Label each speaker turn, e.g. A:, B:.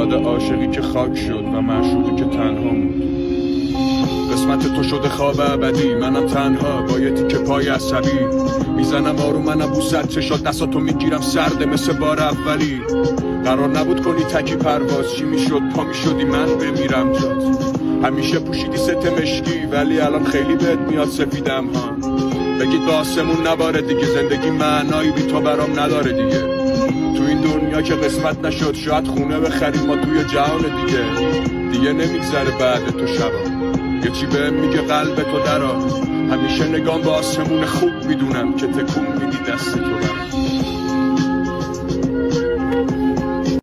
A: یاد عاشقی که خاک شد و معشوقی که تنها موند. قسمت تو شده خواب ابدی، منم تنها با یه تیکه پای عصبی. میزنم آروم منم بوست چشات، دستاتو میگیرم سرده مثل بار اولی. قرار نبود کنی تکی پرواز، چی میشد پا میشدی من بمیرم جات. همیشه پوشیدی ست مشکی ولی الان خیلی بهت میاد سفیدم ها. بگید به آسمون نباره دیگه، زندگی معنایی بی تو برام نداره دیگه. تو این دنیا که قسمت نشد شاید خونه بخریم ما توی جهان دیگه نمیگذره بعد تو شبا. یه چی بهم میگه قلب تو درا، همیشه نگام به آسمون خوب میدونم که تکون میدی دست تو برم.